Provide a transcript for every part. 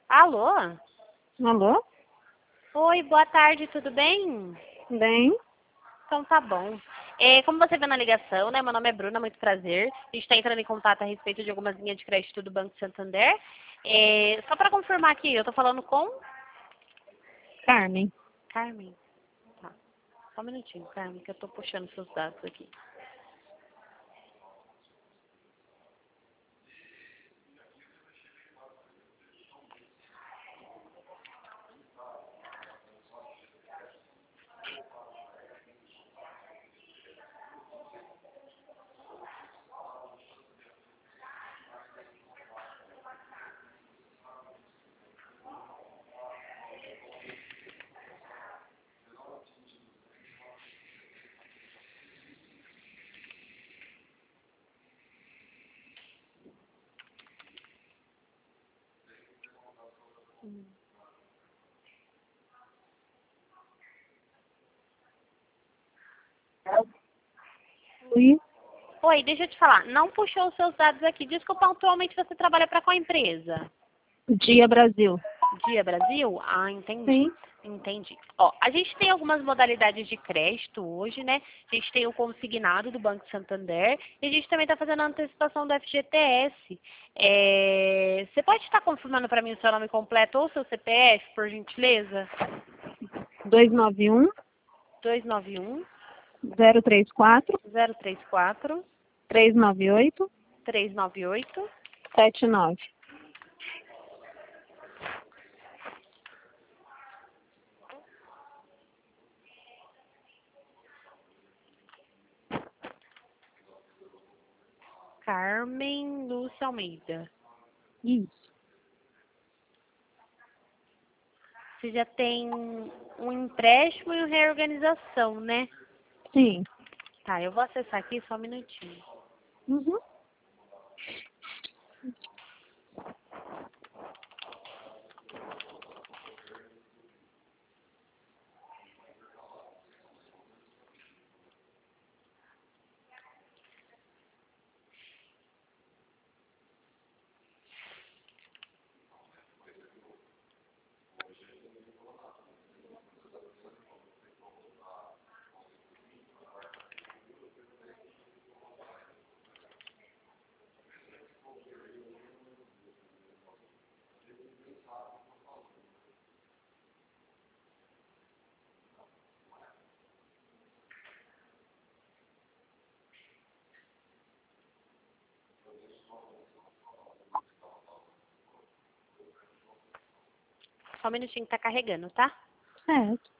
Alô? Alô? Oi, boa tarde, tudo bem? Bem? Então tá bom. Como você vê na ligação, né? Meu nome é Bruna, muito prazer. A gente está entrando em contato a respeito de algumas linhas de crédito do Banco Santander. Só para confirmar aqui, eu tô falando com Carmen. Carmen. Tá. Só um minutinho, Carmen, que eu tô puxando seus dados aqui. Oi? Oi, deixa eu te falar. Não puxou os seus dados aqui. Desculpa, atualmente você trabalha para qual empresa? Dia Brasil. Dia Brasil? Ah, entendi. Sim. Entendi. Ó, a gente tem algumas modalidades de crédito hoje, né? A gente tem o consignado do Banco Santander e a gente também está fazendo a antecipação do FGTS. Você pode estar confirmando para mim o seu nome completo ou o seu CPF, por gentileza? 291 291 034 034 398 398 79. Carmen Lúcia Almeida. Isso. Você já tem um empréstimo e uma reorganização, né? Sim. Tá, eu vou acessar aqui só um minutinho. Uhum. Só um minutinho que tá carregando, tá? Certo.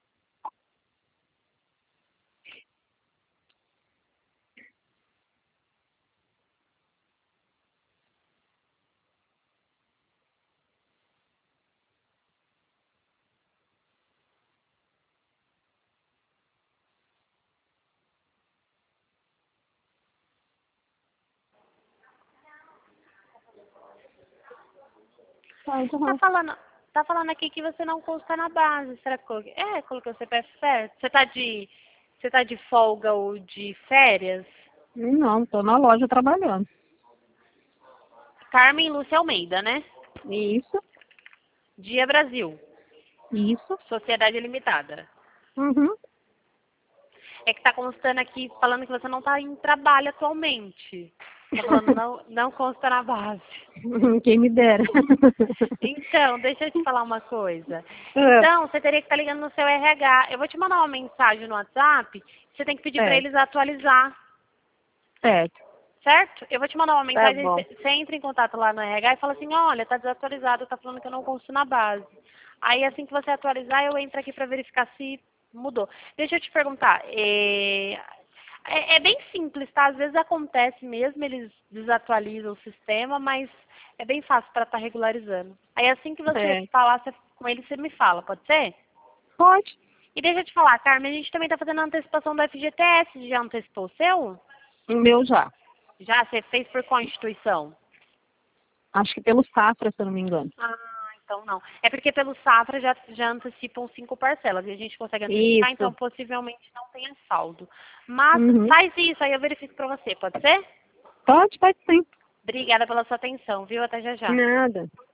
Pode, Tá uhum. falando, tá falando aqui que você não consta na base. Será que coloquei? Coloquei o CPF certo. Você tá de folga ou de férias? Não, tô na loja trabalhando. Carmen Lúcia Almeida, né? Isso. Dia Brasil. Isso. Sociedade Limitada. Uhum. É que tá constando aqui falando que você não tá em trabalho atualmente. Tá falando não consta na base. Quem me dera. Então, deixa eu te falar uma coisa. É, Então, você teria que estar ligando no seu RH. Eu vou te mandar uma mensagem no WhatsApp. Você tem que pedir para certo. eles atualizar, Certo. certo? Eu vou te mandar uma Tá mensagem. bom. Você entra em contato lá no RH e fala assim: olha, tá desatualizado, tá falando que eu não consigo na base. Aí, assim que você atualizar, eu entro aqui para verificar se mudou. Deixa eu te perguntar. É bem simples, tá? Às vezes acontece mesmo, eles desatualizam o sistema, mas é bem fácil para estar regularizando. Aí assim que você É. falar com ele, você me fala, pode ser? Pode. E deixa eu te falar, Carmen, a gente também está fazendo a antecipação do FGTS. Já antecipou o seu? O meu já. Já? Você fez por qual instituição? Acho que pelo Safra, se eu não me engano. Ah, então não. É porque pelo Safra já antecipam 5 parcelas e a gente consegue antecipar, então Isso. possivelmente não tenha saldo. Mas Uhum. faz isso, aí eu verifico para você, pode ser? Pode sim. Obrigada pela sua atenção, viu? Até já já. Nada.